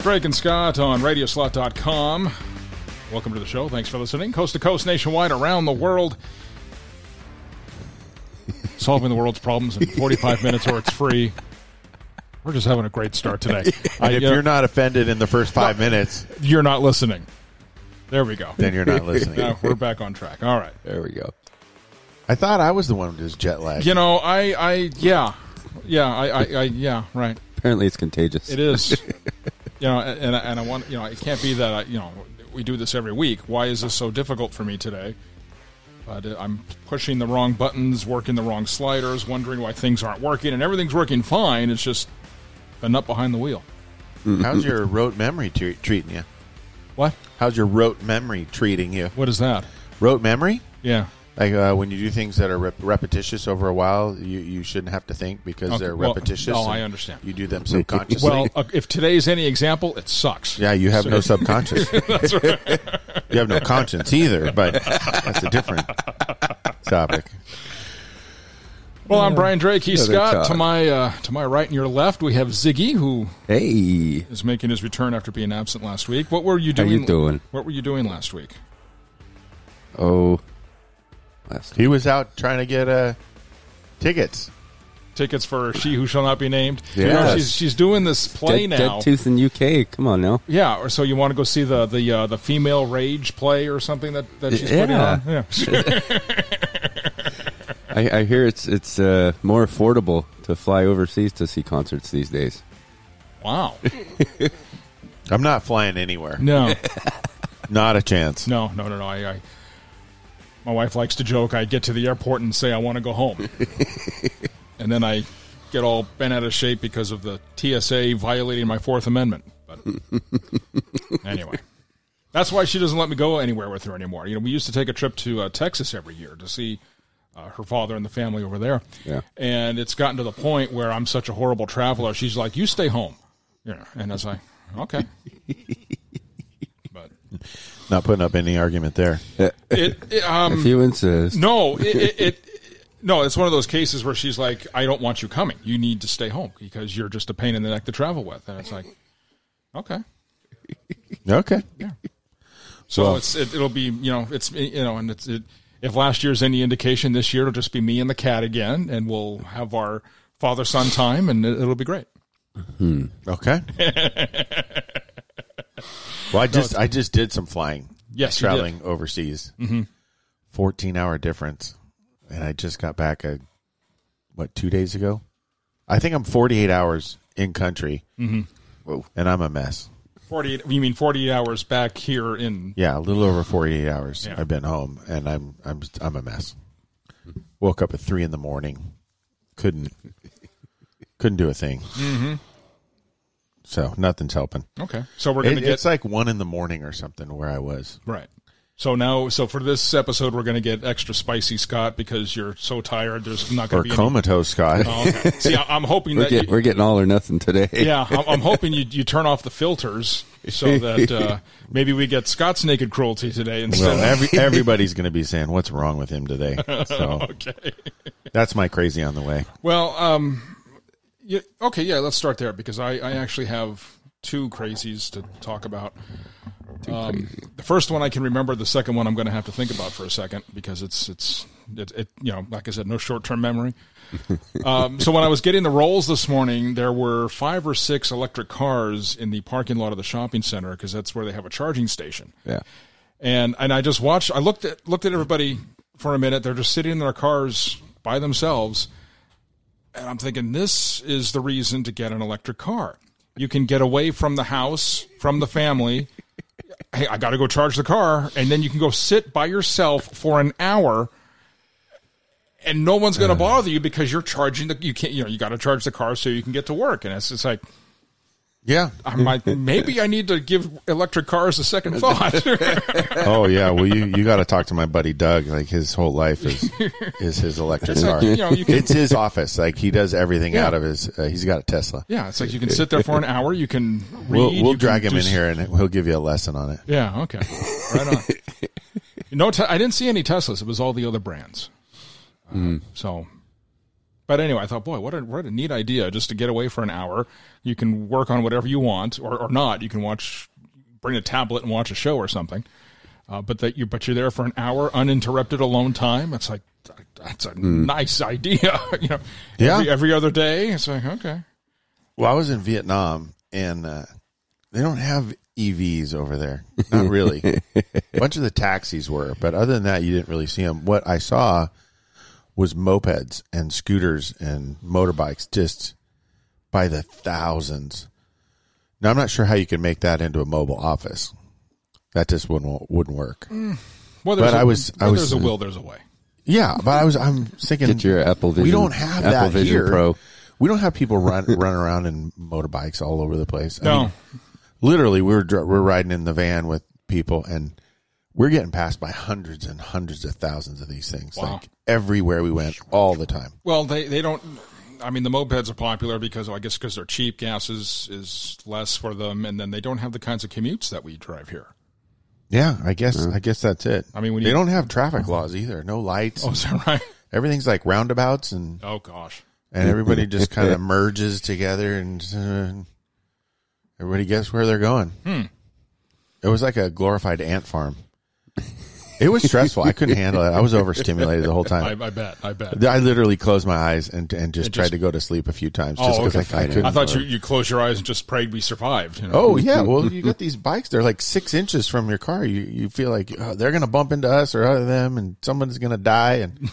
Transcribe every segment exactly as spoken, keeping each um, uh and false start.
Drake and Scott on radio slot dot com. Welcome to the show. Thanks for listening. Coast to coast, nationwide, around the world. Solving the world's problems in forty-five minutes or it's free. We're just having a great start today. I, if you know, you're not offended in the first five no, minutes, you're not listening. There we go. Then you're not listening. Now we're back on track. All right. There we go. I thought I was the one who's jet lagged. You know, I, I, yeah, yeah, I, I, I yeah, right. Apparently, it's contagious. It is. You know, and and I want, you know, it can't be that I, you know, we do this every week. Why is this so difficult for me today? But I'm pushing the wrong buttons, working the wrong sliders, wondering why things aren't working, and everything's working fine. It's just a nut behind the wheel. How's your rote memory tre- treating you? What? How's your rote memory treating you? What is that? Rote memory? Yeah. Like uh, when you do things that are rep- repetitious over a while, you, you shouldn't have to think because okay. they're well, repetitious. Oh, I understand. You do them subconsciously. Well, uh, if today's any example, it sucks. Yeah, you have so, no subconscious. That's right. You have no conscience either, but that's a different topic. Well, I'm Brian Drake. He's Another Scott. talk. To my uh, to my right and your left, we have Ziggy, who Hey. is making his return after being absent last week. What were you How doing? you doing? What were you doing last week? Oh. Last He was out trying to get uh, tickets. Tickets for She Who Shall Not Be Named. Yes. You know, she's she's doing this play Dead, now. Dead Tooth in U K. Come on now. Yeah, or so you want to go see the the uh, the female rage play or something that, that she's putting Yeah. on? Yeah. I, I hear it's it's uh, more affordable to fly overseas to see concerts these days. Wow. I'm not flying anywhere. No. Not a chance. No, no, no, no. I, I my wife likes to joke. I get to the airport and say I want to go home, and then I get all bent out of shape because of the T S A violating my Fourth Amendment. But anyway, that's why she doesn't let me go anywhere with her anymore. You know, we used to take a trip to uh, Texas every year to see uh, her father and the family over there. Yeah. And it's gotten to the point where I'm such a horrible traveler. She's like, "You stay home," you know, and I was like, "Okay." But Not putting up any argument there. it, it um, If you insist. no, it, it, it no, it's one of those cases where she's like, "I don't want you coming. You need to stay home because you're just a pain in the neck to travel with." And it's like, okay, Okay. yeah. So Well- it's it, it'll be you know it's you know and it's it, if last year's any indication, this year it'll just be me and the cat again, and we'll have our father son time, and it, it'll be great. Okay. Well, I just I just did some flying. Yes, you traveling overseas. Mm-hmm. fourteen hour difference, and I just got back a what two days ago. I think I'm forty-eight hours in country, Mm-hmm. Whoa. And I'm a mess. Forty-eight. You mean forty-eight hours back here in? Yeah, a little over forty-eight hours. Yeah. I've been home, and I'm I'm I'm a mess. Woke up at three in the morning, couldn't couldn't do a thing. Mm-hmm. So nothing's helping. Okay, so we're gonna It, get it's like one in the morning or something where I was. right. So now, so for this episode, we're going to get extra spicy, Scott, because you're so tired. There's not going Or to be comatose, Scott. Any... Oh, okay. See, I- I'm hoping We're, that get, you, we're getting all or nothing today. yeah, I'm, I'm hoping you you turn off the filters so that uh, maybe we get Scott's naked cruelty today instead. Well, of... every, everybody's going to be saying, "What's wrong with him today?" So okay. that's my crazy on the way. Well, um, yeah, okay, yeah, let's start there because I, I actually have two crazies to talk about. Um, the first one I can remember. The second one I'm going to have to think about for a second because it's it's it, it you know like I said, no short term memory. um, so when I was getting the rolls this morning, there were five or six electric cars in the parking lot of the shopping center because that's where they have a charging station. Yeah. And and I just watched. I looked at looked at everybody for a minute. They're just sitting in their cars by themselves, and I'm thinking this is the reason to get an electric car. You can get away from the house, from the family. Hey, I got to go charge the car, and then you can go sit by yourself for an hour, and no one's going to bother you because you're charging the. You can't. You know, you got to charge the car so you can get to work, and it's it's like. Yeah. I'm like, maybe I need to give electric cars a second thought. Oh yeah. Well, you, you got to talk to my buddy Doug. Like his whole life is is his electric It's car. like, you know, you can- It's his office. Like he does everything Yeah. out of his. Uh, he's got a Tesla. Yeah, it's like you can sit there for an hour. You can read. We'll we'll you drag can him in do- here and he'll give you a lesson on it. Yeah. Okay. Right on. No, te- I didn't see any Teslas. It was all the other brands. Uh, so, But anyway, I thought, boy, what a what a neat idea, just to get away for an hour. You can work on whatever you want, or, or not. You can watch, bring a tablet and watch a show or something. Uh, but that you, but you're there for an hour, uninterrupted alone time. It's like that's a mm. nice idea, you know. Yeah. Every, every other day, it's like okay. Well, I was in Vietnam, and uh, they don't have E Vs over there. Not really. A bunch of the taxis were, but other than that, you didn't really see them. What I saw was mopeds and scooters and motorbikes just by the thousands. Now, I'm not sure how you can make that into a mobile office. That just wouldn't wouldn't work. Mm. Well, there's but a, I was, well, I was, there's a will, there's a way. Yeah, but I was, I'm thinking, get your Apple Vision. We don't have Apple that Vision here. Pro. We don't have people run run around in motorbikes all over the place. I No, mean, literally, we're we're riding in the van with people, and we're getting passed by hundreds and hundreds of thousands of these things. Wow. Like everywhere we went, all the time. well, they they don't. I mean, the mopeds are popular because well, I guess because they're cheap. Gas is is less for them, and then they don't have the kinds of commutes that we drive here. Yeah, I guess I guess that's it. I mean, when they you, don't have traffic laws either. No lights. Oh, is that right? Everything's like roundabouts, and Oh gosh. and everybody just kind of merges together, and uh, everybody gets where they're going. Hmm. It was like a glorified ant farm. It was stressful. I couldn't handle it. I was overstimulated the whole time. I, I bet. I bet. I literally closed my eyes and and just It tried just- to go to sleep a few times Oh, just because okay. I, I couldn't. I thought you you closed your eyes and just prayed we survived. You know? Oh yeah, well you got these bikes. They're like six inches from your car. You you feel like oh, they're gonna bump into us or other them, and someone's gonna die. And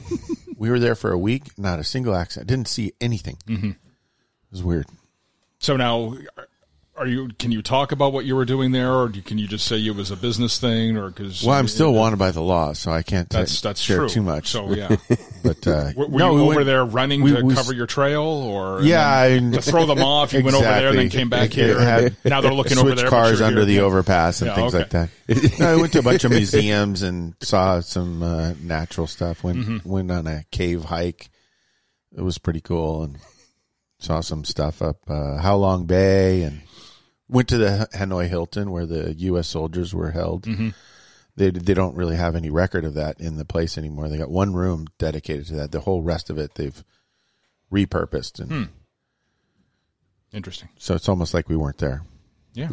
we were there for a week, not a single accident. Didn't see anything. Mm-hmm. It was weird. So now, are you? Can you talk about what you were doing there, or can you just say it was a business thing, or because? Well, I'm still wanted by the law, so I can't. That's t- that's share true. too much. So yeah, But uh, were, were no, you we over went- there running we- to we- cover your trail, or Yeah, and then I- to throw them off? You went over there and then Exactly. came back It- here. it had and now they're looking over switch there. but cars you're under here. the Yeah. overpass and Yeah, things okay. like that. No, I went to a bunch of museums and saw some uh, natural stuff. Went Mm-hmm. went on a cave hike. It was pretty cool, and saw some stuff up uh, How Long Bay, and went to the Hanoi Hilton where the U S soldiers were held. Mm-hmm. They they don't really have any record of that in the place anymore. They got one room dedicated to that. The whole rest of it they've repurposed, and Hmm. Interesting. so it's almost like we weren't there. Yeah.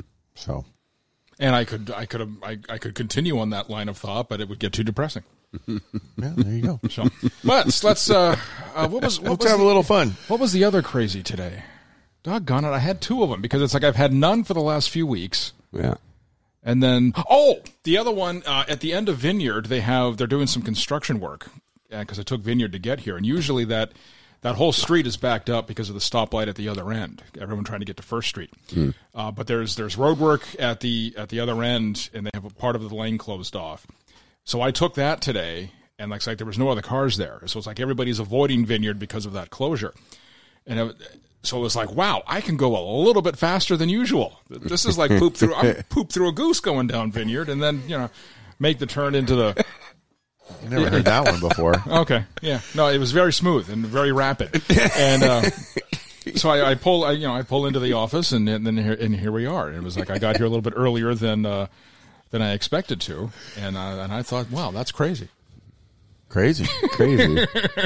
So And I could I could have, I, I could continue on that line of thought, but it would get too depressing. yeah, there you go. So let's let's uh, uh what was what Let's was have the, a little fun. what was the other crazy today? Doggone it! I had two of them because it's like I've had none for the last few weeks. Yeah. And then, oh, the other one uh, at the end of Vineyard, they have they're doing some construction work because it took Vineyard to get here, and usually that that whole street is backed up because of the stoplight at the other end. Everyone trying to get to First Street, mm. uh, but there's there's road work at the at the other end, and they have a part of the lane closed off. So I took that today, and like, it's like there was no other cars there, so it's like everybody's avoiding Vineyard because of that closure, and. It, So it was like, wow, I can go a little bit faster than usual. This is like poop through I'm poop through a goose going down Vineyard, and then you know make the turn into the. I never heard that one before. Okay, yeah, no, it was very smooth and very rapid, and uh, so I, I pull, I, you know, I pull into the office, and, and then here, and here we are. It was like I got here a little bit earlier than uh, than I expected to, and uh, and I thought, wow, that's crazy, Crazy. Crazy.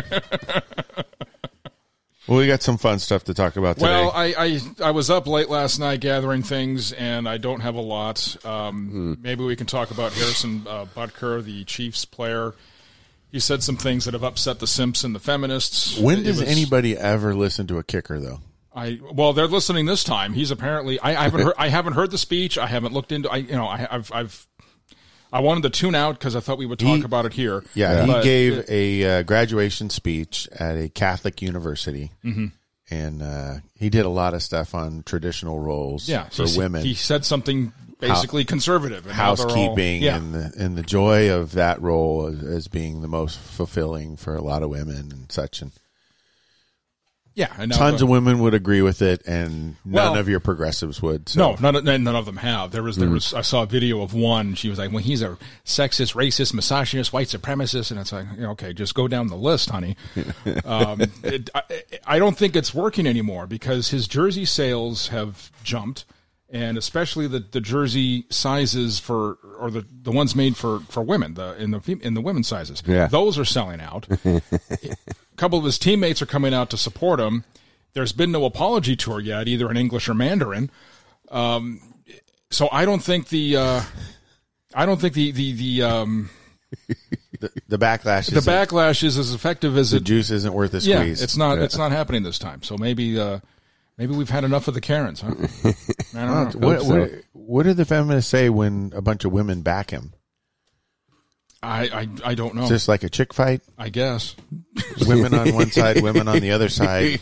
Well, we got some fun stuff to talk about today. Well, I, I I was up late last night gathering things, and I don't have a lot. Um, Hmm. Maybe we can talk about Harrison uh, Butker, the Chiefs player. He said some things that have upset the simps and the feminists. when It does was- anybody ever listen to a kicker, though? I well, they're listening this time. He's apparently. I, I haven't heard. I haven't heard the speech. I haven't looked into. I you know. I, I've I've. I wanted to tune out because I thought we would talk He- about it here. Yeah, But he gave it- a uh, graduation speech at a Catholic university, Mm-hmm. and uh, he did a lot of stuff on traditional roles yeah, for he, women, He said something basically conservative. And how they're all- housekeeping, yeah. and the and the joy of that role as, as being the most fulfilling for a lot of women and such. And yeah, and now tons the- of women would agree with it, and none Well, of your progressives would. So. No, none of, none of them have. There was, there was. I saw a video of one. She was like, "Well, he's a sexist, racist, misogynist, white supremacist," and it's like, okay, just go down the list, honey. um, it, I, I don't think it's working anymore because his jersey sales have jumped, and especially the, the jersey sizes for, or the, the ones made for, for women, the in the in the women's sizes. Yeah. Those are selling out. couple of his teammates are coming out to support him. There's been no apology tour yet, either in English or Mandarin. Um, so I don't think the uh, I don't think the the the um, the, the backlash. The backlash is as effective as the it, juice isn't worth the yeah, squeeze. it's not. It's not happening this time. So maybe uh, maybe we've had enough of the Karens. Huh? I don't know. What, so. what, what do the feminists say when a bunch of women back him? I, I I don't know. Just like a chick fight? I guess. Women on one side, women on the other side.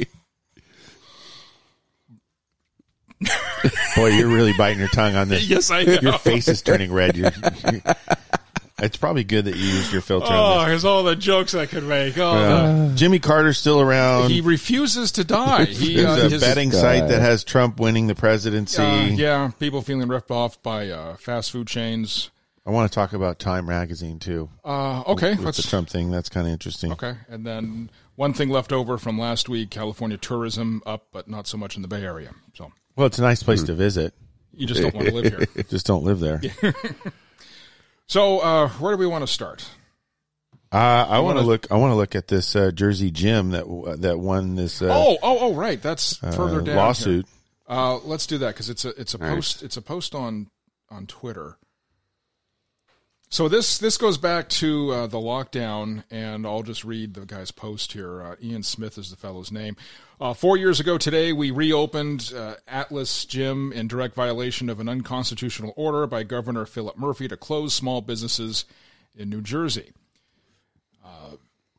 Boy, you're really biting your tongue on this. Yes, I know. Your face is turning red. You're, you're, it's probably good that you used your filter Oh, on this. here's all the jokes I could make. Oh, Uh, Jimmy Carter's still around. he refuses to die. He, uh, There's a his- betting God. site that has Trump winning the presidency. uh, yeah, people feeling ripped off by uh, fast food chains. I want to talk about Time Magazine, too. Uh, okay, With the let's Trump thing. That's kind of interesting. okay, and then one thing left over from last week: California tourism up, but not so much in the Bay Area. So Well, it's a nice place to visit. you just don't want to live here. Just don't live there. So uh, where do we want to start? Uh, I want to wanna- look. I want to look at this uh, Jersey Gym that that won this uh, oh, oh, oh, right. That's further uh, down lawsuit. Here. Uh, let's do that because it's a it's a All right. post it's a post on on Twitter. So this this goes back to uh, the lockdown, and I'll just read the guy's post here. Uh, Ian Smith is the fellow's name. Uh, four years ago today, we reopened uh, Atlas Gym in direct violation of an unconstitutional order by Governor Philip Murphy to close small businesses in New Jersey. Uh,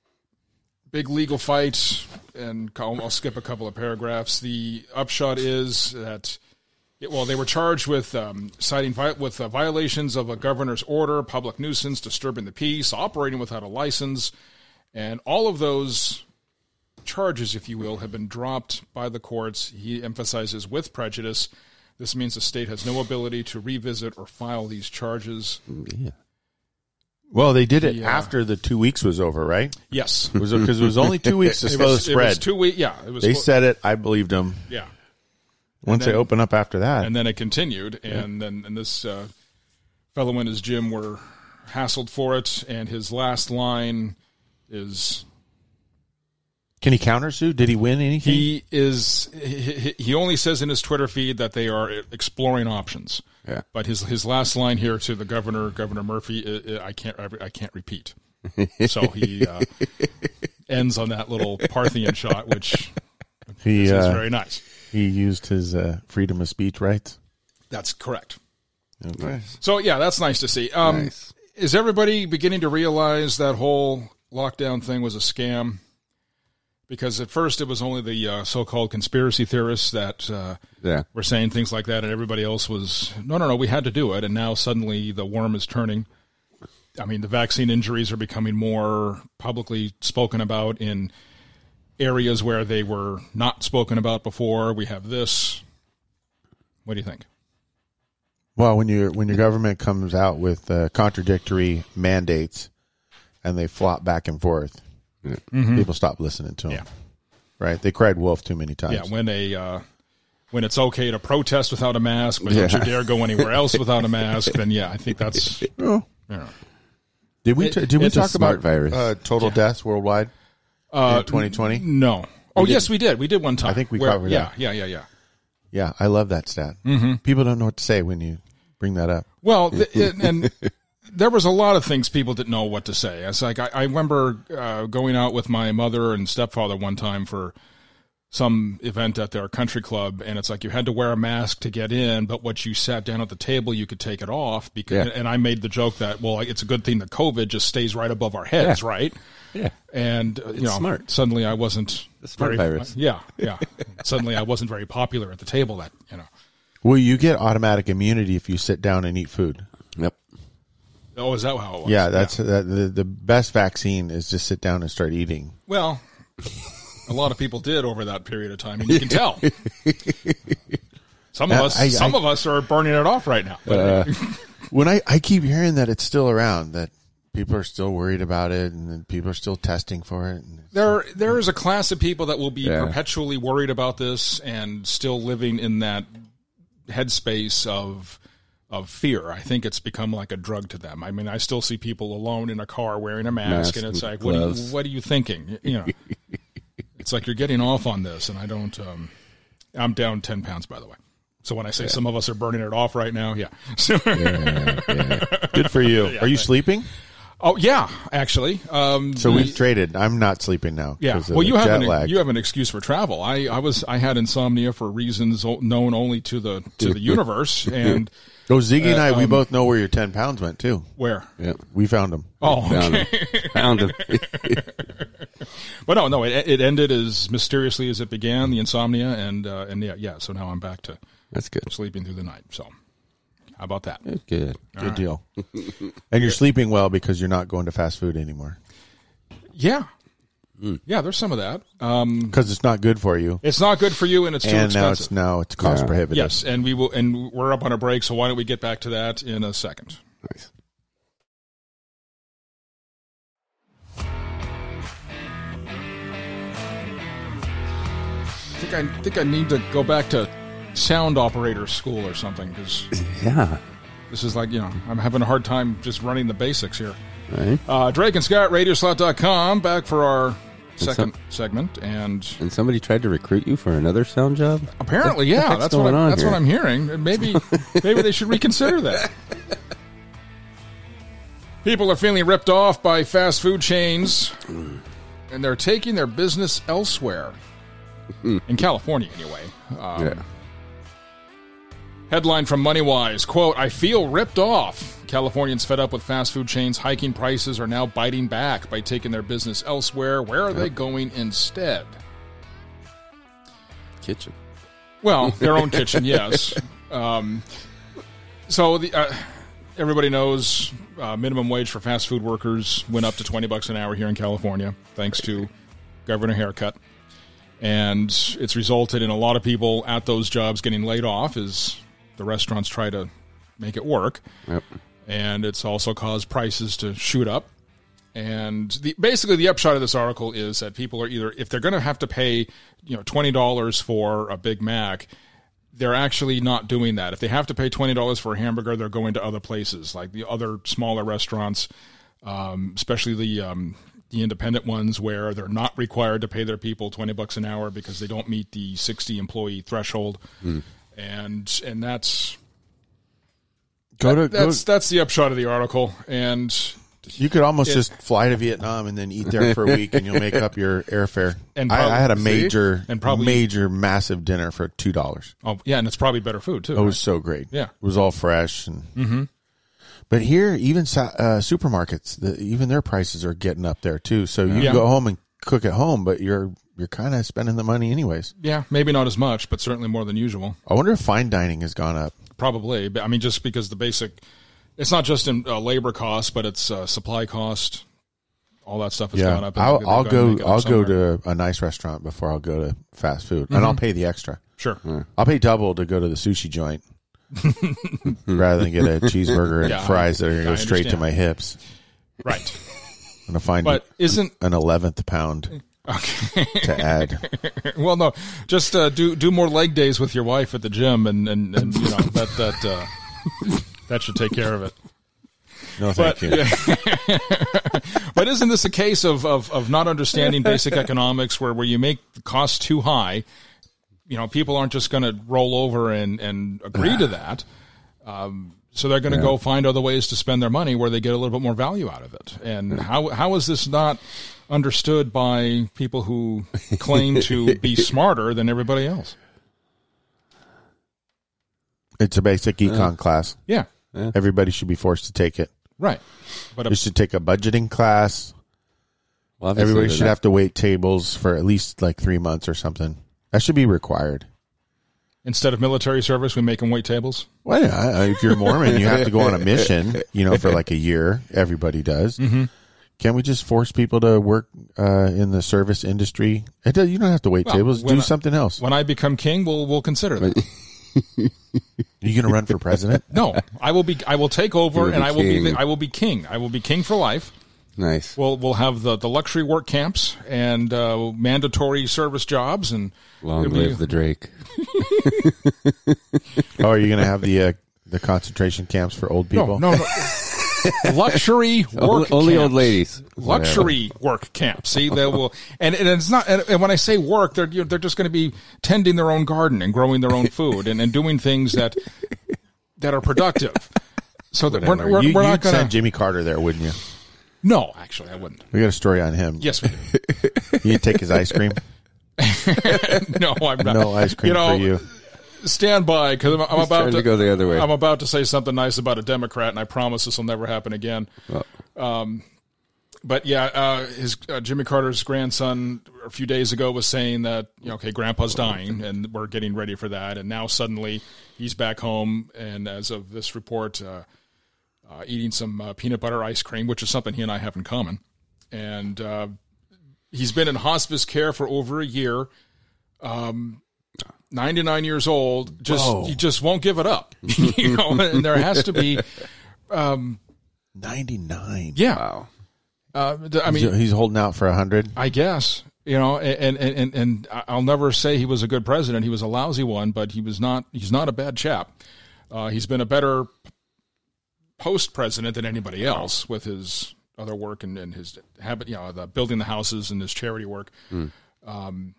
big legal fight, and I'll, I'll skip a couple of paragraphs. The upshot is that It, well, they were charged with um, citing vi- with uh, violations of a governor's order, public nuisance, disturbing the peace, operating without a license, and all of those charges, if you will, have been dropped by the courts. He emphasizes with prejudice. This means the state has no ability to revisit or file these charges. Yeah. Well, they did it Yeah. after the two weeks was over, right? Yes, Because it, was- it was only two weeks to it slow was, the it spread. was two weeks. Yeah, it was. They said it. I believed them. yeah. Once then- they open up after that, And then it continued, and then and this uh, fellow and his gym were hassled for it, and his last line is can he countersue? Did he win anything? he is he, he only says in his Twitter feed that they are exploring options. Yeah. But his his last line here to the governor, Governor Murphy, I, I can't I can't repeat. So he uh, ends on that little Parthian shot, which he is uh, very nice. he used his uh, freedom of speech rights. That's correct. Nice. So yeah, that's nice to see. Um, Nice. Is everybody beginning to realize that whole lockdown thing was a scam? Because at first it was only the uh, so-called conspiracy theorists that uh, Yeah. were saying things like that, and everybody else was, no, no, no, we had to do it. And now suddenly the worm is turning. I mean, the vaccine injuries are becoming more publicly spoken about in areas where they were not spoken about before. We have this. What do you think? Well, when your when your government comes out with uh, contradictory mandates and they flop back and forth, people stop listening to them. Yeah. Right? They cried wolf too many times. Yeah, when a uh, when it's okay to protest without a mask, but don't Yeah. you dare go anywhere else without a mask, then yeah, I think that's. Oh. Yeah. Did we It- t- did we it's a talk smart about virus. Uh, total deaths worldwide Uh, in twenty twenty? No. Oh, did- yes, we did. We did one time. I think we Where- covered yeah, that. Yeah, yeah, yeah. Yeah, I love that stat. Mm-hmm. People don't know what to say when you bring that up. Well, th- and, and there was a lot of things people didn't know what to say. It's like I, I remember uh, going out with my mother and stepfather one time for some event at their country club, and it's like you had to wear a mask to get in, but once you sat down at the table, you could take it off. Because, Yeah. and I made the joke that, well, it's a good thing that COVID just stays right above our heads, Yeah. right? Yeah. And uh, you know, smart. suddenly I wasn't The smart very, virus. Yeah, yeah. Suddenly I wasn't very popular at the table. That you know. Well, you get automatic immunity if you sit down and eat food. Yep. Oh, is that how it was? Yeah, that's That, the the best vaccine is just sit down and start eating. Well, a lot of people did over that period of time, and you can tell. Some of Yeah, us, I- some I- of us are burning it off right now. Uh, When I, I keep hearing that it's still around, that people are still worried about it, and then people are still testing for it. And there, there is a class of people that will be Yeah. perpetually worried about this and still living in that headspace of of fear. I think it's become like a drug to them. I mean, I still see people alone in a car wearing a mask, Mask and it's and like, what are, you, gloves. what are you thinking? You know, it's like you're getting off on this, and I don't. Um, I'm down ten pounds, by the way. So when I say some of us are burning it off right now, yeah. Yeah, yeah. Good for you. Are you sleeping? Oh yeah, actually. Um, So we- we've traded. I'm not sleeping now. Yeah. 'cause of Well, you the have jet an lag. you have an excuse for travel. I, I was I had insomnia for reasons o- known only to the to the universe. And Oh, Ziggy and I, we um, both know where your ten pounds went too. where? Yeah. We found them. Oh, Found okay. him. Found him. But no, no, it, it ended as mysteriously as it began. The insomnia, and uh, and yeah, yeah. So now I'm back to That's good. sleeping through the night. So how about that? Good. Good deal. And you're sleeping well because you're not going to fast food anymore. Yeah, yeah. There's some of that. Um, Because it's not good for you. it's not good for you, and it's too And now expensive. it's now it's cost Yeah. prohibitive. Yes, and we will, and we're up on a break. So why don't we get back to that in a second? Nice. I think I think I need to go back to sound operator school or something, because Yeah. this is like, you know, I'm having a hard time just running the basics here. Right. Uh, Drake and Scott, radio slot dot com, back for our some- second segment. And And somebody tried to recruit you for another sound job? apparently, yeah, heck's that's what, going I, on that's here? what I'm hearing. Maybe, maybe they should reconsider that. People are feeling ripped off by fast food chains, and they're taking their business elsewhere. In California, anyway. Um, Yeah. Headline from MoneyWise, quote, I feel ripped off. Californians fed up with fast food chains hiking prices are now biting back by taking their business elsewhere. Where are they going instead? Kitchen. Well, their own kitchen, yes. Um, so the, uh, everybody knows uh, minimum wage for fast food workers went up to twenty bucks an hour here in California, thanks to Governor Haircut. And it's resulted in a lot of people at those jobs getting laid off as the restaurants try to make it work. Yep. And it's also caused prices to shoot up. And the, basically the upshot of this article is that people are either, if they're going to have to pay, you know, twenty dollars for a Big Mac, they're actually not doing that. If they have to pay twenty dollars for a hamburger, they're going to other places, like the other smaller restaurants, um, especially the um, the independent ones where they're not required to pay their people twenty bucks an hour because they don't meet the sixty employee threshold. Mm. And and that's Go to, that, go, that's that's the upshot of the article. And you could almost it- just fly to Vietnam and then eat there for a week, and you'll make up your airfare. And I, probably- I had a see? major, And probably- major, massive dinner for two dollars. oh yeah, and it's probably better food too. It was so great. Yeah. It was all fresh. And mm-hmm. But here, even sa- uh, supermarkets, the, even their prices are getting up there too. So you Yeah. can go home and cook at home, but you're you're kind of spending the money anyways. Yeah, maybe not as much, but certainly more than usual. I wonder if fine dining has gone up. Probably. But, I mean, just because the basic, it's not just in uh, labor cost, but it's uh, supply cost. All that stuff has gone up. and I'll, they've I'll gotta go. make it up I'll go somewhere. to a nice restaurant before I'll go to fast food, Mm-hmm. and I'll pay the extra. Sure. I'll pay double to go to the sushi joint rather than get a cheeseburger and Yeah, fries that are going to I go straight to understand. my hips. Right. I'm going to find But isn't an eleventh pound okay? to add. Well, no. Just uh, do do more leg days with your wife at the gym, and and, and you know that that uh, that should take care of it. No, thank But, you. but isn't this a case of, of, of not understanding basic economics where, where you make the cost too high? You know, people aren't just going to roll over and, and agree to that. Um, so they're going to go find other ways to spend their money where they get a little bit more value out of it. And how how is this not understood by people who claim to be smarter than everybody else? It's a basic econ class. Yeah, Everybody should be forced to take it. right. But They a, should take a budgeting class. Well, obviously Everybody they're should not- have to wait tables for at least like three months or something. That should be required. instead of military service, we make them wait tables. Well, yeah, if you're Mormon, you have to go on a mission, you know, for like a year. Everybody does. Mm-hmm. Can't we just force people to work uh, in the service industry? It does, you don't have to wait Well, tables. when Do I- something else. When I become king, we'll we'll consider that. You going to run for president? No, I will be. I will take over, You will and be I will be. king. The, I will be king. I will be king for life. Nice. We'll we'll have the, the luxury work camps and uh, mandatory service jobs, and Long it'll be- live the Drake. Oh, are you going to have the uh, The concentration camps for old people. No, no, no. Luxury work only, only camps. old ladies. Luxury work camps. See, they will, and, and it's not. And when I say work, they're they're just going to be tending their own garden and growing their own food and, and doing things that that are productive. So that we're, we're, you, we're not you'd going send to. Jimmy Carter there, wouldn't you? No, actually, I wouldn't. We got a story on him. Yes, we do. You'd take his ice cream. No, I'm not. No ice cream you know, for you. Stand by, because I'm, I'm He's about trying to, to go the other way. I'm about to say something nice about a Democrat, and I promise this will never happen again. Well, Um, but yeah, uh, his uh, Jimmy Carter's grandson a few days ago was saying that, you know, okay, Grandpa's dying, and we're getting ready for that. And now suddenly he's back home, and as of this report, uh, uh, eating some uh, peanut butter ice cream, which is something he and I have in common. And uh, he's been in hospice care for over a year. Um, ninety-nine years old. Just Whoa. he just won't give it up. You know, and there has to be. Um, ninety-nine. yeah. wow. Uh, th- I mean, he's, he's holding out for one hundred. I guess, you know, and, and, and, and I'll never say he was a good president. He was a lousy one, but he was not, he's not a bad chap. Uh, he's been a better post president than anybody else with his other work and, and his habit, you know, the building the houses and his charity work. Mm. Um,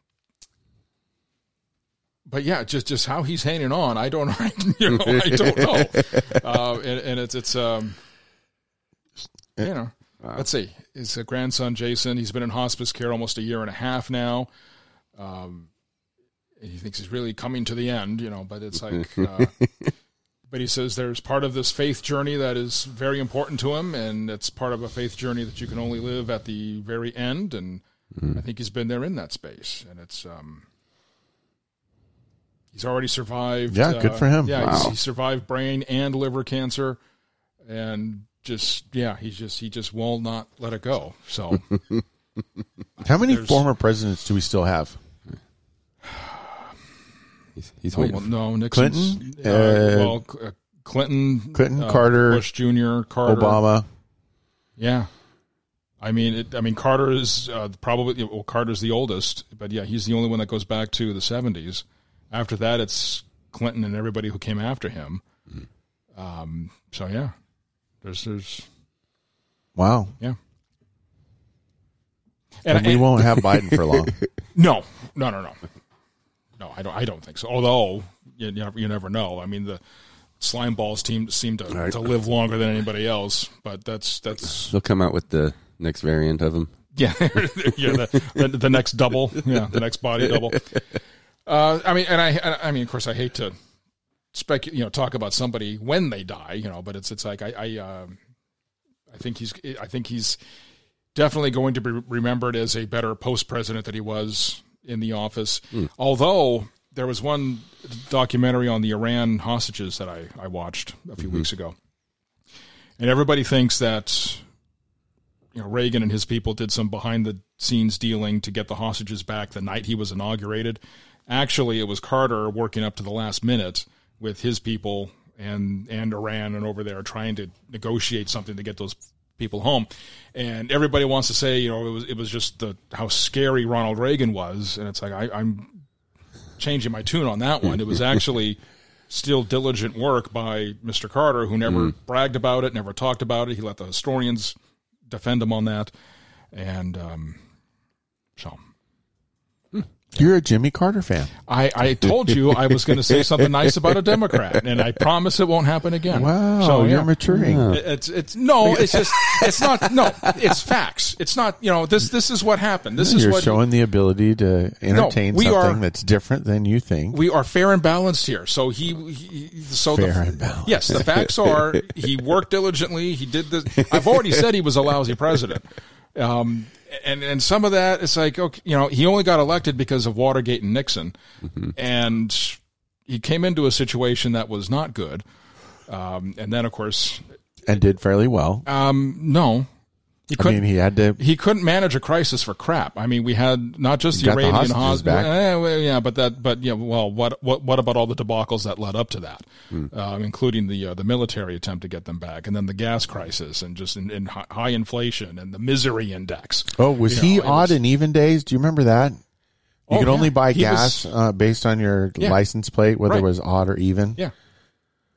but yeah, just, just how he's hanging on. I don't, you know, I don't know. Uh, and, and it's, it's, um, you know, Wow. let's see. His uh, grandson, Jason, he's been in hospice care almost a year and a half now. Um, he thinks he's really coming to the end, you know, but it's like, uh, but he says there's part of this faith journey that is very important to him, and it's part of a faith journey that you can only live at the very end. And mm. I think he's been there in that space, and it's, um, he's already survived. Yeah, uh, good for him. Yeah, Wow. he's, he survived brain and liver cancer, and just yeah, he just he just will not let it go. So, How many There's- former presidents do we still have? He's, he's oh, waiting. well, no, Nixon's, Clinton? Uh, Uh, well, uh, Clinton, Clinton, uh, Carter, Bush Junior, Carter, Obama. Yeah, I mean, it, I mean, Carter is uh, probably well, Carter's the oldest, but yeah, he's the only one that goes back to the seventies. After that, it's Clinton and everybody who came after him. Mm. Um, so yeah, there's there's Wow. yeah. And, we and- won't have Biden for long. No, no, no, no, no. I don't. I don't think so. Although you, you, never, you never know. I mean, the slime balls team seem to, Right. to live longer than anybody else. But that's that's They'll come out with the next variant of him. yeah, yeah. The, the, the next double, yeah, the next body double. Uh, I mean, and I, I mean, of course, I hate to spec, you know, talk about somebody when they die, you know, but it's it's like I, I, um, I think he's, I think he's definitely going to be remembered as a better post president than he was in the office. Mm. Although there was one documentary on the Iran hostages that I, I watched a few mm-hmm. weeks ago, and everybody thinks that, you know, Reagan and his people did some behind the scenes dealing to get the hostages back the night he was inaugurated. Actually, it was Carter working up to the last minute with his people and and Iran and over there trying to negotiate something to get those people home. And everybody wants to say, you know, it was it was just the how scary Ronald Reagan was, and it's like I, I'm changing my tune on that one. It was actually still diligent work by Mister Carter, who never mm. bragged about it, never talked about it. He let the historians defend him on that, and um, so. You're a Jimmy Carter fan. I, I told you I was going to say something nice about a Democrat, and I promise it won't happen again. Wow, so, you're yeah. maturing. Yeah. It's it's no, it's just it's not no, it's facts. It's not, you know, this this is what happened. This is you're what showing the ability to entertain No, we something are- that's different than you think. we are fair and balanced here. So he, he so Fair the, and balanced. Yes, the facts are he worked diligently. He did this. I've already said he was a lousy president. Um, and and some of that, it's like, okay, you know, he only got elected because of Watergate and Nixon, mm-hmm. and he came into a situation that was not good. Um, and then, of course, and did fairly well. um, no, he I couldn't. mean, he had to. He couldn't manage a crisis for crap. I mean, we had not just the Got the Iranian hostages hostages back. Eh, well, yeah, but that, but yeah, well, what, what, what about all the debacles that led up to that, Hmm. um, including the uh, the military attempt to get them back, and then the gas crisis, and just in, in hi- high inflation and the misery index. Oh, was You he know, it odd was- and even days? Do you remember that? You Oh, could only yeah. buy He gas was- uh, based on your Yeah. license plate, whether Right. it was odd or even. Yeah.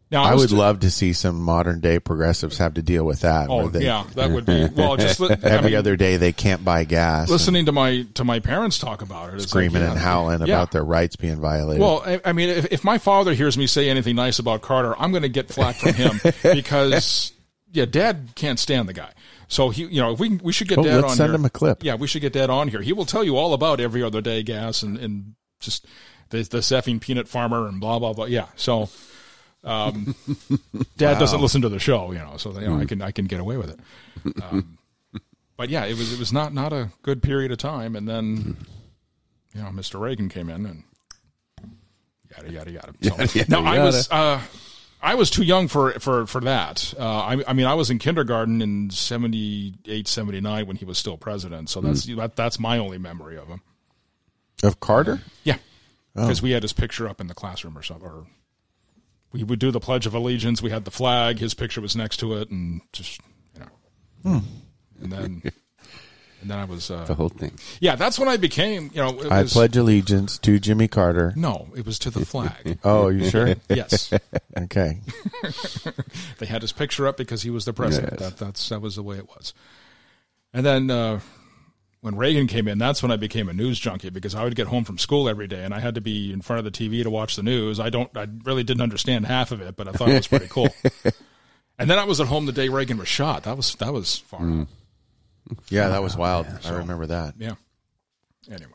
Now, I, I was would t- love to see some modern day progressives have to deal with that. Oh, where they, yeah, that would be well. Just li- every I mean, other day they can't buy gas. listening to my to my parents talk about it, and it's screaming like, yeah, and howling yeah. about their rights being violated. Well, I, I mean, if, if my father hears me say anything nice about Carter, I'm going to get flack from him because yeah, Dad can't stand the guy. So he, you know, if we we should get Oh, Dad let's on send here. him a clip. Yeah, we should get Dad on here. He will tell you all about every other day gas and, and just the the effing peanut farmer and blah blah blah. Yeah, so. Um, Dad Wow. doesn't listen to the show, you know, so you know, I can I can get away with it. Um, but yeah, it was it was not, not a good period of time, and then you know, Mister Reagan came in and yada yada yada. So, Yada, yada, no, I yada. was uh, I was too young for for for that. Uh, I, I mean, I was in kindergarten in seventy-eight, seventy-nine when he was still president, so that's that, that's my only memory of him. Of Carter? Yeah, Oh. because we had his picture up in the classroom or something. Or we would do the Pledge of Allegiance. We had the flag. His picture was next to it, and just you know, Hmm. and then and then I was uh, The whole thing. yeah. That's when I became you know. It I was, pledge allegiance to Jimmy Carter. no, it was to the flag. Oh, you sure? Yes, Okay. they had his picture up because he was the president. Yes. That that's that was the way it was. And then uh, when Reagan came in, that's when I became a news junkie because I would get home from school every day and I had to be in front of the T V to watch the news. I don't, I really didn't understand half of it, but I thought it was pretty cool. And then I was at home the day Reagan was shot. That was that was far out. Yeah, that was wild. I remember that. Yeah. Anyway.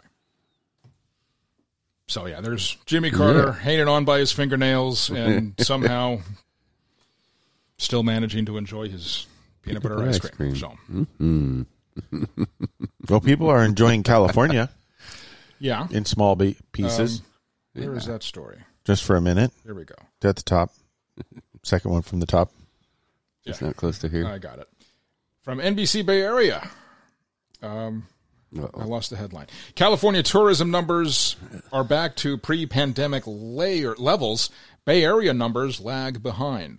So yeah, there's Jimmy Carter hanging on by his fingernails and somehow still managing to enjoy his peanut butter ice Ice cream. cream. So Mm. Well, people are enjoying California yeah. in small be- pieces. Um, where is that story? Just for a minute. There we go. At the top. Second one from the top. It's not close to here. I got it. From N B C Bay Area. Um, Uh-oh. I lost the headline. California tourism numbers are back to pre-pandemic layer levels. Bay Area numbers lag behind.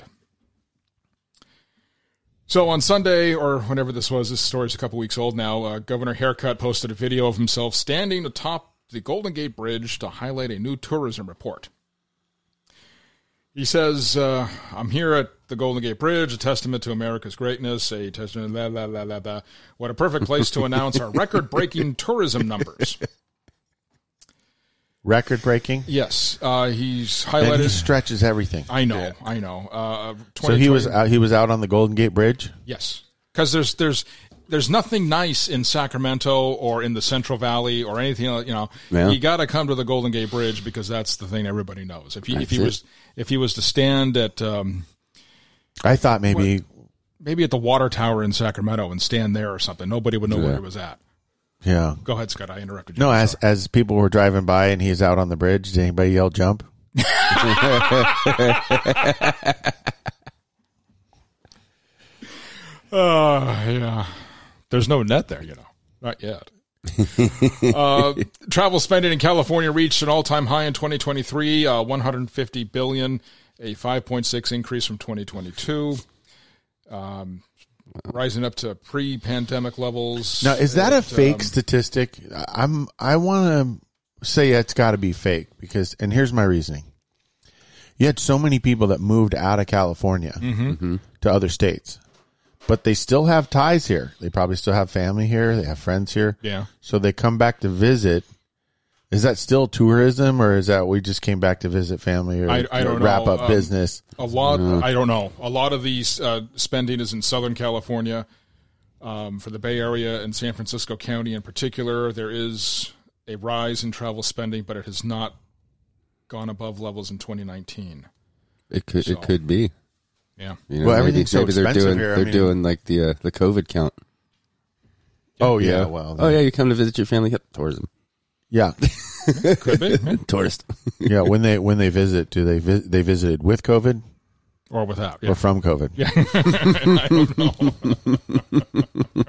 So on Sunday, or whenever this was, this story's a couple weeks old now, uh, Governor Haircut posted a video of himself standing atop the Golden Gate Bridge to highlight a new tourism report. He says, uh, I'm here at the Golden Gate Bridge, a testament to America's greatness, a testament, blah, blah, blah, blah, blah. What a perfect place to announce our record-breaking tourism numbers. Record breaking. Yes, uh, he's And he highlighted. stretches everything. I know, I know. Uh, So he was twenty twenty out, he was out on the Golden Gate Bridge. Yes, because there's there's there's nothing nice in Sacramento or in the Central Valley or anything. You know, Yeah. you got to come to the Golden Gate Bridge because that's the thing everybody knows. If he if That's he it. was if he was to stand at um, I thought maybe maybe at the water tower in Sacramento and stand there or something, nobody would know where Yeah. he was at. yeah. Go ahead, Scott. I interrupted you. No, I'm as sorry. as people were driving by and he's out on the bridge, did anybody yell jump? Uh, yeah. There's no net there, you know. Not yet. uh, travel spending in California reached an all-time high in twenty twenty-three, uh, one hundred fifty billion dollars, a five point six increase from twenty twenty-two, um, rising up to pre-pandemic levels. Now, is that a It, fake um, statistic? I'm I want to say it's got to be fake because, and here's my reasoning. You had so many people that moved out of California Mm-hmm. to other states, but they still have ties here. They probably still have family here. They have friends here. Yeah. So they come back to visit. Is that still tourism, or is that we just came back to visit family or I- I don't wrap know. up Um, business? A lot, I don't know. A lot of these uh, spending is in Southern California, um, for the Bay Area and San Francisco County in particular. There is a rise in travel spending, but it has not gone above levels in twenty nineteen. It could So- it could be. Yeah, You know, Well, maybe, everything's so maybe they're expensive doing here, I they're mean- doing like the uh, the COVID count. Oh yeah, well, oh yeah, you come to visit your family. Yep, tourism, yeah, could be, yeah. tourist. yeah. When they when they visit, do they vi- they visited with COVID Or without. Yeah. or from COVID? Yeah. I don't know.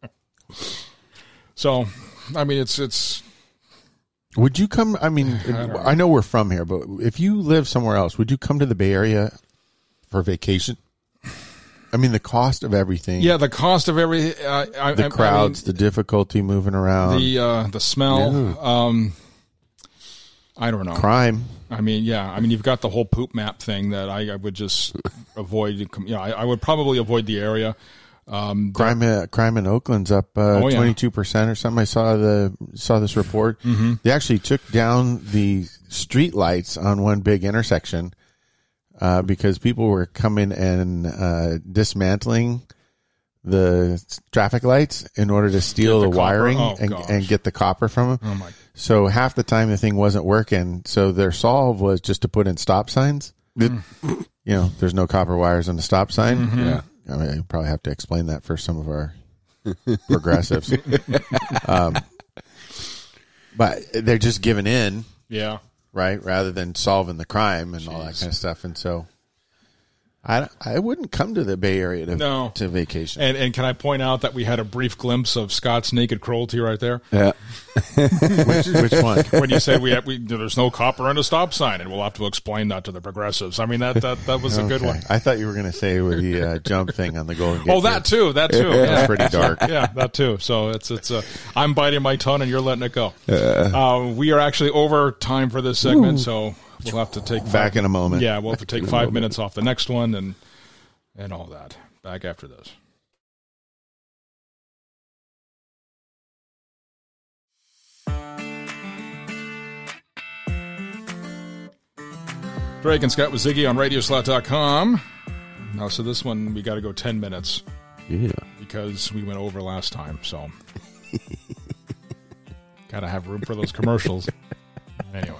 So, I mean, it's it's Would you come? I mean, I don't know. I know we're from here, but if you live somewhere else, would you come to the Bay Area for vacation? I mean, the cost of everything, yeah. The cost of every uh, I, the I- crowds, I mean, the difficulty moving around. the uh, the smell. Um, I don't know. Crime. I mean, yeah. I mean, you've got the whole poop map thing that I, I would just avoid. You know, I, I would probably avoid the area. Um, crime, uh, crime in Oakland's up uh, Oh, yeah. twenty-two percent or something. I saw the saw this report. Mm-hmm. They actually took down the street lights on one big intersection uh, because people were coming and uh, dismantling the traffic lights in order to steal Get the, the copper? wiring Oh, and, gosh. and get the copper from them. oh my. So half the time the thing wasn't working. So their solve was just to put in stop signs. Mm. You know, there's no copper wires on the stop sign. Mm-hmm. Yeah. I mean, I probably have to explain that for some of our progressives. um, but they're just giving in, Yeah. right, rather than solving the crime and all that Jeez. kind of stuff. And so I, I wouldn't come to the Bay Area to, No. to vacation. And and can I point out that we had a brief glimpse of Scott's naked cruelty right there? Yeah. which, which one? When you said we, have, we there's no copper on a stop sign, and we'll have to explain that to the progressives. I mean, that that, that was a good Okay. one. I thought you were going to say with the uh, jump thing on the Golden Gate Oh, that Bridge. too. That too. That's Yeah. pretty dark. Yeah, that too. So it's it's uh, I'm biting my tongue and you're letting it go. Uh, we are actually over time for this segment, so we'll have to take Back five, in a moment. Yeah, we'll have to take five minutes off the next one and and all that. Back after this. Drake and Scott with Ziggy on radio slot dot com. Now, so this one, we got to go ten minutes Yeah. because we went over last time. So, got to have room for those commercials. Anyway.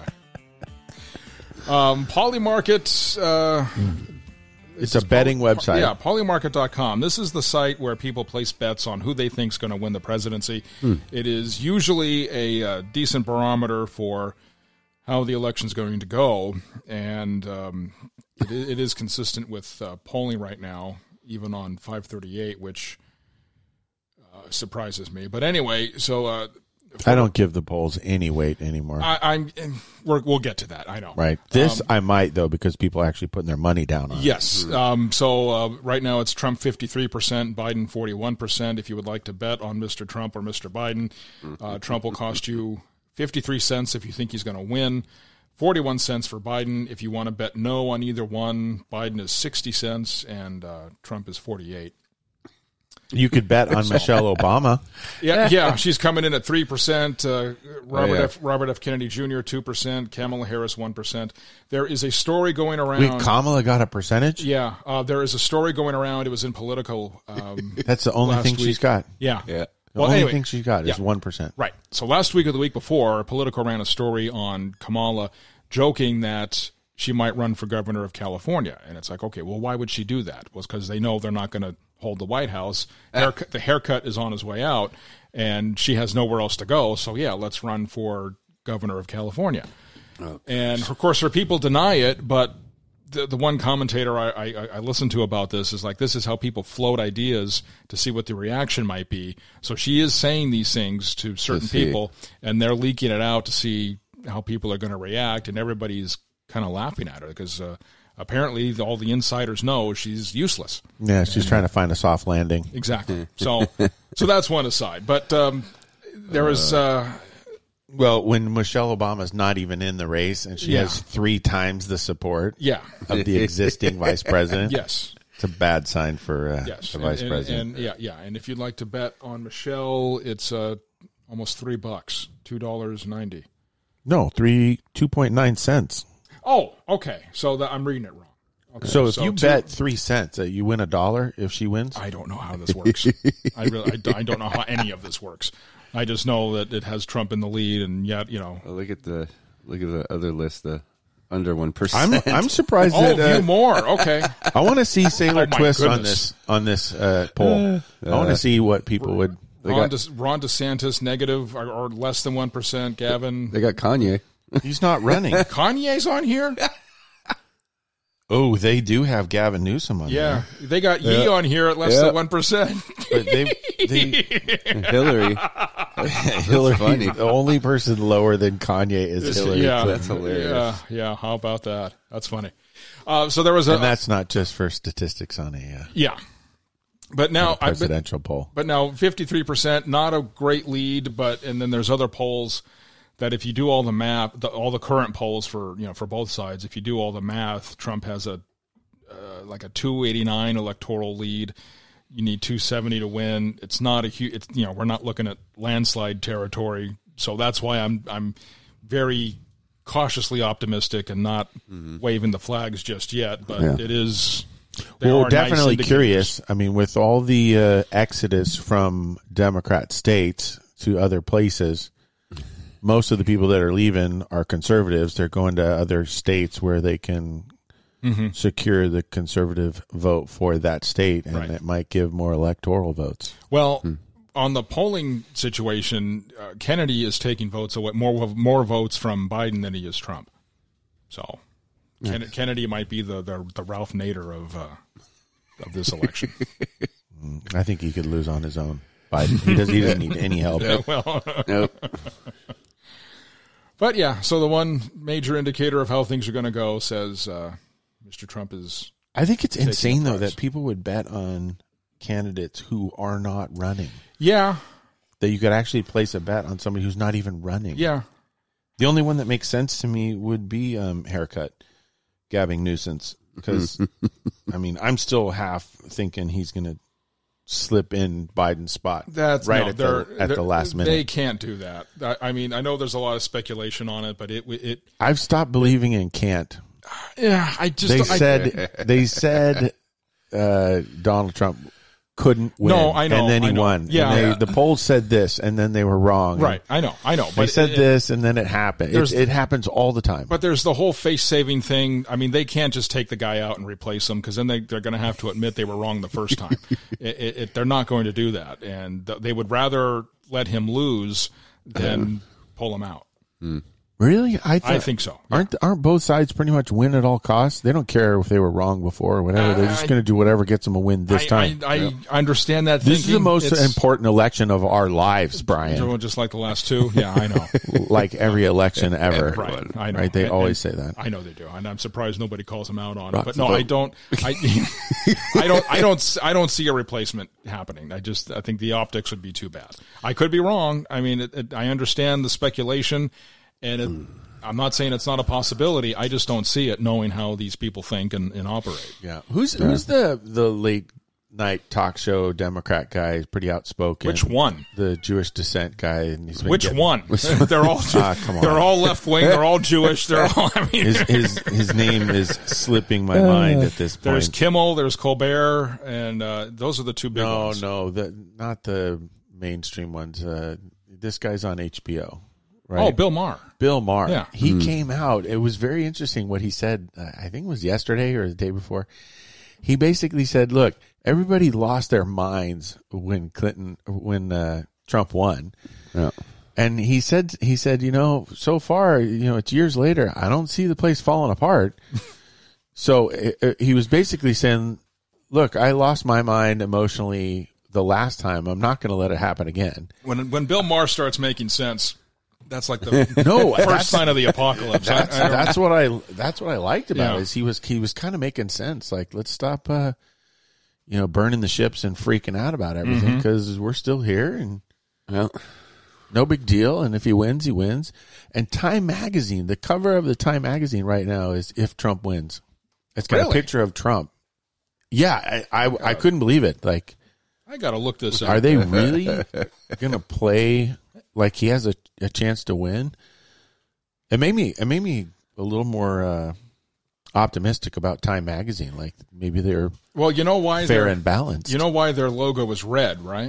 Um, Polymarket. Uh, It's a betting website. Yeah, polymarket dot com. This is the site where people place bets on who they think is going to win the presidency. It is usually a uh, decent barometer for how the election's going to go, and um, it, i- it is consistent with uh, polling right now, even on five thirty-eight, which uh, surprises me. But anyway, so uh, I don't give the polls any weight anymore. I, I'm we're, we'll get to that. I know, right. This I might, though, because people are actually putting their money down on it. Yes. Um, so uh, right now it's Trump fifty-three percent, Biden forty-one percent. If you would like to bet on Mister Trump or Mister Biden, uh, Trump will cost you fifty-three cents if you think he's going to win, forty-one cents for Biden. If you want to bet no on either one, Biden is sixty cents and uh, Trump is forty-eight. You could bet on Michelle Obama. Yeah, yeah, she's coming in at three percent. Uh, Robert yeah. F. Robert F. Kennedy Junior two percent. Kamala Harris one percent. There is a story going around. Wait, Kamala got a percentage? Yeah, uh, there is a story going around. It was in Political. Um, That's the only last thing week. she's got. Yeah. Yeah. The Well, only anyway, thing she's got is yeah. one percent. Right. So last week or the week before, Politico ran a story on Kamala joking that she might run for governor of California. And it's like, okay, well, why would she do that? Well, because they know they're not going to hold the White House. Haircut, the haircut is on his way out, and she has nowhere else to go. So, yeah, let's run for governor of California. Oh, and, of course, her people deny it, but the, the one commentator I, I, I listened to about this is like, this is how people float ideas to see what the reaction might be. So she is saying these things to certain see. people, and they're leaking it out to see how people are going to react, and everybody's kind of laughing at her because uh, apparently the, all the insiders know she's useless. Yeah, she's trying to find a soft landing. Exactly. So, so that's one aside. But um, there was... Uh, Well, when Michelle Obama's not even in the race and she Yeah. has three times the support yeah. of the existing vice president, Yes. it's a bad sign for uh, Yes, the vice and, president. and, and yeah, yeah, and if you'd like to bet on Michelle, it's uh, almost three bucks, two dollars ninety. no, three two point nine cents. Oh, okay. So that, I'm reading it wrong. Okay, So if you two- bet three cents, uh, you win a dollar if she wins. I don't know how this works. I really, I, don't- I don't know how any of this works. I just know that it has Trump in the lead, and yet, you know, Oh, look at the look at the other list. The under one I'm percent. I'm surprised oh, that view uh, more. Okay, I want to see Sailor Oh, my Twist on goodness. this on this uh, poll. I want to see what people would. Ron, De, Ron DeSantis negative or, or less than one percent. Gavin, They got Kanye. He's not running. Kanye's on here. Oh, they do have Gavin Newsom on Yeah, they got Yee on here at less Yeah. than one percent. there. But they, they Hillary. Hillary, funny. the only person lower than Kanye is Hillary Yeah, Clinton. That's hilarious. Yeah, yeah. How about that? That's funny. Uh, so there was a And that's not just for statistics on a uh, yeah, but now I, but, presidential poll. but now fifty-three percent, not a great lead, but and then there's other polls that if you do all the math, the, all the current polls for you know for both sides, if you do all the math, Trump has a uh, like a two eighty-nine electoral lead. You need two seventy to win. It's not a huge. It's you know we're not looking at landslide territory, so that's why I'm I'm very cautiously optimistic and not mm-hmm. waving the flags just yet. But yeah. it is. Well, definitely nice curious. I mean, with all the uh, exodus from Democrat states to other places, most of the people that are leaving are conservatives. They're going to other states where they can mm-hmm. secure the conservative vote for that state, and right. it might give more electoral votes. Well, hmm. on the polling situation, uh, Kennedy is taking votes away, more more votes from Biden than he is Trump. So Ken- yes. Kennedy might be the, the, the Ralph Nader of uh, of this election. I think he could lose on his own. Biden, he doesn't. He doesn't need any help. Yeah, well, nope. But yeah, so the one major indicator of how things are going to go says uh, Mister Trump is. I think it's insane though that people would bet on candidates who are not running. Yeah, that you could actually place a bet on somebody who's not even running. Yeah, the only one that makes sense to me would be um, haircut, Gavin Newsom, because I mean I'm still half thinking he's going to slip in Biden's spot. That's right no, at, the, at the last minute. They can't do that. I, I mean, I know there's a lot of speculation on it, but it it. I've stopped believing in can't. Yeah, I just. They I, said they said uh, Donald Trump couldn't win. No, I know, and then he I know. won. Yeah, and they, yeah, the polls said this, and then they were wrong. Right, I know, I know. But they said it, this, and then it happened. It, it happens all the time. But there's the whole face-saving thing. I mean, they can't just take the guy out and replace him because then they, they're going to have to admit they were wrong the first time. it, it, it, they're not going to do that, and th- they would rather let him lose than pull him out. Mm. Really? I, th- I think so. Aren't aren't both sides pretty much win at all costs? They don't care if they were wrong before or whatever. Uh, They're just going to do whatever gets them a win this I, time. I, I, yeah. I understand that. This thinking. is the most it's, important election of our lives, Brian. Just like the last two? Yeah, I know. Like every election ever. Right, I know. Right? They and, always and say that. I know they do, and I'm surprised nobody calls them out on Rock it. But no, I don't. I, I don't. I don't. I don't see a replacement happening. I just. I think the optics would be too bad. I could be wrong. I mean, it, it, I understand the speculation, and it. Mm. I'm not saying it's not a possibility. I just don't see it, knowing how these people think and, and operate. Yeah. Who's yeah. who's the the late night talk show Democrat guy? He's pretty outspoken. Which one? The Jewish descent guy. And he's Which getting, one? They're all. ah, come on. They're all left wing. They're all Jewish. They're all. I mean, his his, his name is slipping my mind at this point. There's Kimmel. There's Colbert, and uh, those are the two big no, ones. No, no, the not the mainstream ones. Uh, this guy's on H B O. Right? Oh, Bill Maher. Bill Maher. Yeah. He mm. came out. It was very interesting what he said. Uh, I think it was yesterday or the day before. He basically said, look, everybody lost their minds when Clinton, when uh, Trump won. Yeah. And he said, he said, you know, so far, you know, it's years later, I don't see the place falling apart. So it, he was basically saying, look, I lost my mind emotionally the last time. I'm not going to let it happen again. When when Bill Maher starts making sense, that's like the no, first sign of the apocalypse. That's, I, I that's what I that's what I liked about yeah. it. Is he was he was kind of making sense. Like, let's stop, uh, you know, burning the ships and freaking out about everything because mm-hmm. we're still here and well, no big deal. And if he wins, he wins. And Time Magazine, the cover of the Time Magazine right now is "If Trump Wins." It's got really? a picture of Trump. Yeah, I I, I couldn't believe it. Like, I got to look this up. Are they really going to play like he has a, a chance to win? It made me it made me a little more uh, optimistic about Time Magazine. Like maybe they're well, you know why fair and balanced. You know why their logo was red, right?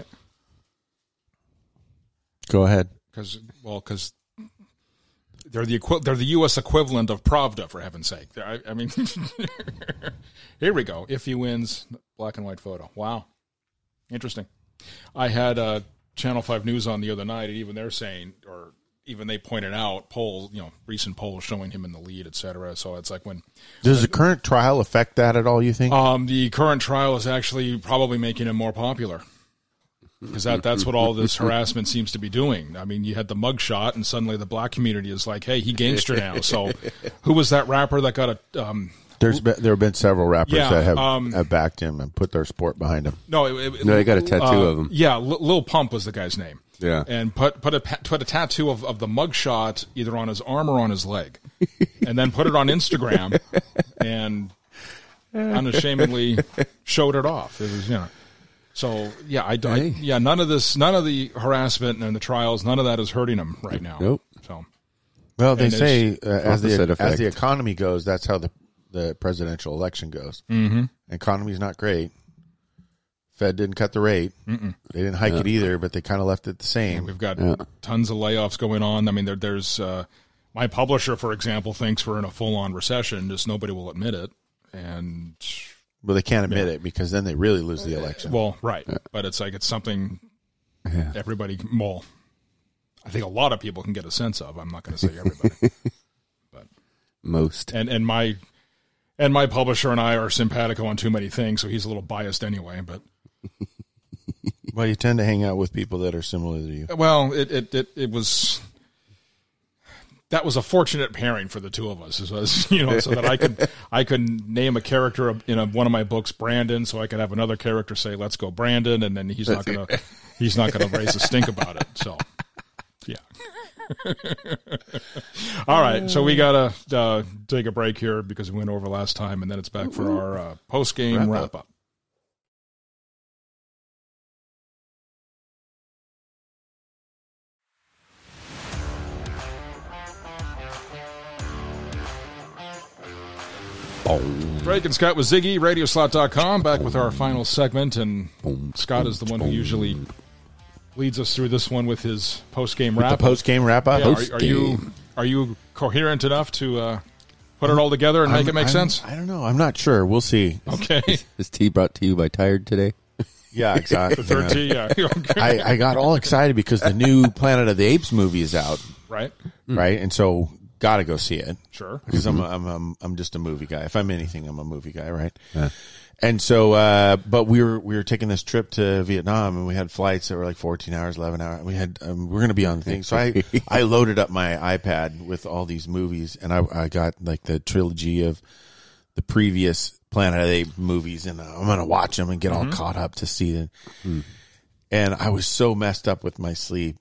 Go ahead. Because well, because they're the equi- they're the U S equivalent of Pravda, for heaven's sake. I, I mean, here we go. If he wins, black and white photo. Wow. Interesting. I had uh, Channel five News on the other night, and even they're saying, or even they pointed out polls, you know, recent polls showing him in the lead, et cetera. So it's like when does the current trial affect that at all? You think? Um, the current trial is actually probably making him more popular because that that's what all this harassment seems to be doing. I mean, you had the mugshot, and suddenly the black community is like, "Hey, he gangster now." So, who was that rapper that got a? Um, There's been, there have been several rappers yeah, that have, um, have backed him and put their sport behind him. No, it, it, no, they got a tattoo uh, of him. Yeah, L- Lil Pump was the guy's name. Yeah. and put put a put a tattoo of, of the mugshot either on his arm or on his leg, and then put it on Instagram and unashamedly showed it off. It was, you know. So yeah, I, I Hey. yeah none of this, none of the harassment and the trials, none of that is hurting him right now. Nope. So Well, they And say uh, as the opposite as effect. the economy goes, that's how the the presidential election goes. Mm-hmm. Economy's not great. Fed didn't cut the rate. Mm-mm. They didn't hike it either, but they kind of left it the same. we've got Yeah. tons of layoffs going on. I mean, there, there's uh, my publisher, for example, thinks we're in a full on recession. Just nobody will admit it, and Well, they can't admit it because then they really lose the election. well, right. But it's like it's something Yeah. everybody. Well, I think a lot of people can get a sense of. I'm not going to say everybody. Most. and and my and my publisher and I are simpatico on too many things, so he's a little biased anyway. But Well, you tend to hang out with people that are similar to you. well, it it it, it was that was a fortunate pairing for the two of us, was, you know, so that I could I could name a character in a, one of my books, Brandon, so I could have another character say, "Let's go, Brandon," and then he's not gonna he's not gonna raise a stink about it. So, yeah. All right, so we gotta uh, take a break here because we went over last time, and then it's back for our uh, post game Wrap up. wrap up. Drake and Scott with Ziggy, radio slot dot com, back with our final segment, and Scott is the one who usually leads us through this one with his post game The wrap. post game wrap up. Yeah, are, are you are you coherent enough to uh, put it all together and make it make sense? I don't know. I'm not sure. We'll see. Okay, Is tea brought to you by Tired today? Yeah, exactly. third T, yeah, okay. I, I got all excited because the new Planet of the Apes movie is out, right, right? And so got to go see it. sure. Because I'm, a, I'm I'm I'm just a movie guy. If I'm anything, I'm a movie guy, right? Yeah. And so, uh, but we were we were taking this trip to Vietnam, and we had flights that were like fourteen hours, eleven hours. We had um, we're going to be on the thing, so I I loaded up my iPad with all these movies, and I I got like the trilogy of the previous Planet of the Apes movies, and I'm going to watch them and get all caught up to see them. Hmm. And I was so messed up with my sleep,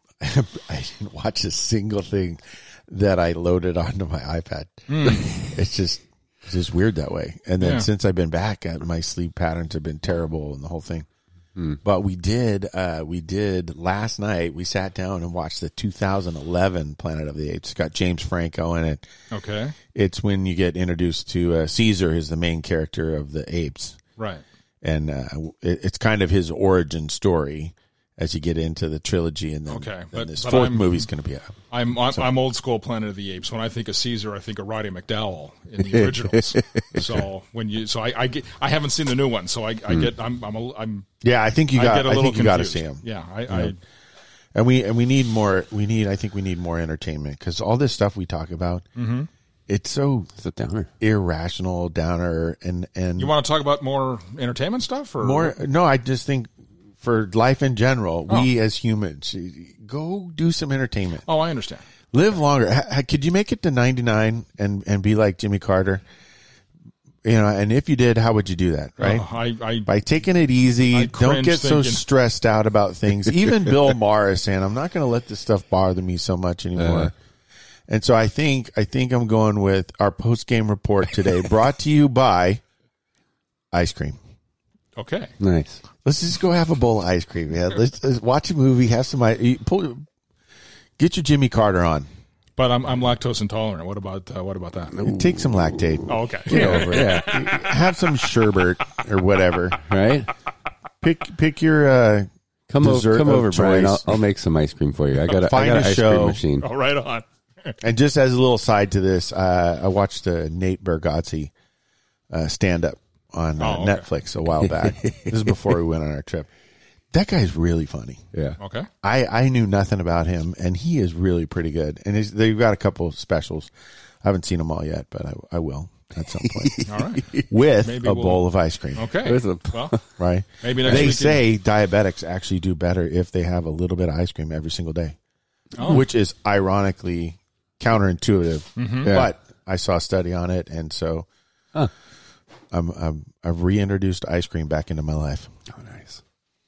I didn't watch a single thing that I loaded onto my iPad. It's just it's just weird that way. And then Yeah. since I've been back, uh, my sleep patterns have been terrible and the whole thing. But we did uh, we did last night. We sat down and watched the two thousand eleven Planet of the Apes. It's got James Franco in it. Okay, It's when you get introduced to uh, Caesar, is the main character of the apes, right. and uh, it, it's kind of his origin story as you get into the trilogy. And then, Okay, then but- this but 4th I'm- movie's going to be out. I'm I'm, I'm old school Planet of the Apes. When I think of Caesar, I think of Roddy McDowell in the originals. So when you, so I, I get, I haven't seen the new one, so I, I get, I'm, I'm, a, I'm, Yeah, I think you I got. get a I, little think you got to confused. see him. Yeah, I, I, And we and we need more. We need. I think we need more entertainment because all this stuff we talk about, Mm-hmm. it's so It's a downer. irrational, downer, and and you want to talk about more entertainment stuff or more. No, I just think for life in general, we Oh. as humans go do some entertainment. Oh, I understand. Live longer. Ha- ha- Could you make it to ninety-nine and and be like Jimmy Carter? You know, and if you did, how would you do that? Right. Oh, I, I, By taking it easy, I don't cringe get so thinking- stressed out about things. Even Bill Maher is saying, "I'm not going to let this stuff bother me so much anymore." Uh. And so I think I think I'm going with our post game report today, brought to you by ice cream. okay. Nice. Let's just go have a bowl of ice cream, man. Let's, let's watch a movie, have some ice. eat- Pull, get your Jimmy Carter on. But I'm, I'm lactose intolerant. What about, uh, what about that? Take some lactate. Oh, okay. Get over it. Have some sherbet or whatever. Right? Pick pick your uh, Come over, dessert come of over, Brian. I'll, choice. I'll make some ice cream for you. I got a, I Find got a an ice show. cream machine. Oh, right on. And just as a little side to this, uh, I watched uh, Nate Bargatze uh, stand up on uh, Oh, okay. Netflix a while back. This is before we went on our trip. That guy's really funny. Yeah. Okay. I, I knew nothing about him, and he is really pretty good. And he's, they've got a couple of specials. I haven't seen them all yet, but I, I will at some point All right. with Maybe a we'll- bowl of ice cream. Okay. There's a- Well, Right? maybe next They week. say diabetics actually do better if they have a little bit of ice cream every single day, Oh. which is ironically counterintuitive. Mm-hmm. Yeah. But I saw a study on it, and so Huh. I'm, I'm I've reintroduced ice cream back into my life. Oh, nice.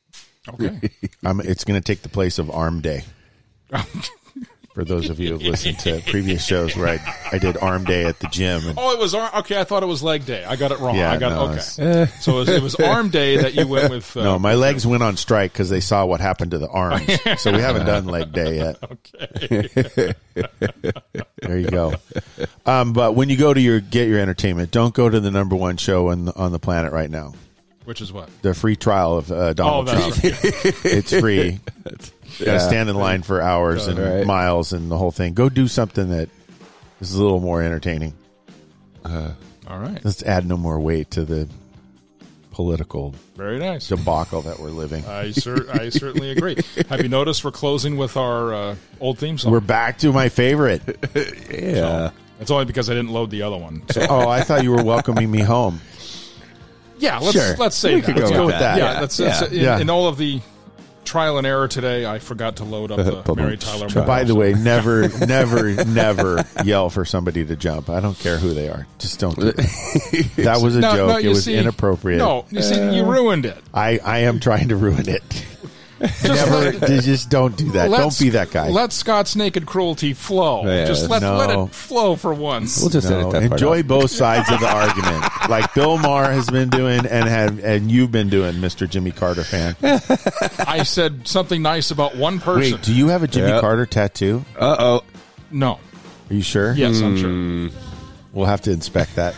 Okay. Um, it's going to take the place of Arm Day. For those of you who've listened to previous shows where I, I did Arm Day at the gym. And, Oh, it was arm. Okay, I thought it was leg day. I got it wrong. Yeah, I got no, okay. it's- So it was, it was arm day that you went with. Uh, no, my legs went on strike because they saw what happened to the arms. So we haven't done leg day yet. Okay. There you go. Um, but when you go to your get your entertainment, don't go to the number one show on the, on the planet right now. Which is what? The free trial of uh, Donald Oh, that's Trump. It's free. You gotta stand in line for hours and Right. miles and the whole thing. Go do something that is a little more entertaining. All right. Let's add no more weight to the political Very nice. debacle that we're living. I cer- I certainly agree. Have you noticed we're closing with our uh, old theme song? We're back to my favorite. Yeah. It's only because I didn't load the other one. So, Oh, I thought you were welcoming me home. yeah, let's Sure. let's say We that. could Let's go go with with that. that. Yeah, Yeah. that's, Yeah. that's in, Yeah. in all of the trial and error today. I forgot to load up the Mary Tyler. Moore. By the way, never, never, never yell for somebody to jump. I don't care who they are. Just don't do that. That was a No, joke. no, it you was see- inappropriate. No, you see, you ruined it. I, I am trying to ruin it. Never, just don't do that. Let Don't be that guy. Let Scott's naked cruelty flow. Yeah, Just let, no. let it flow for once. We'll just No, edit that part enjoy out. both sides of the argument, like Bill Maher has been doing, and have and you've been doing, Mister Jimmy Carter fan. I said something nice about one person. Wait, do you have a Jimmy Yep. Carter tattoo? Uh-oh. No. Are you sure? Yes, I'm Hmm. sure. We'll have to inspect that.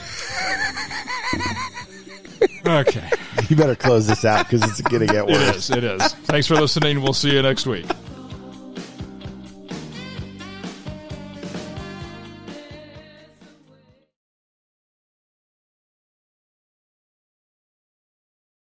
Okay. You better close this out because it's going to get It worse. is. It is. Thanks for listening. We'll see you next week.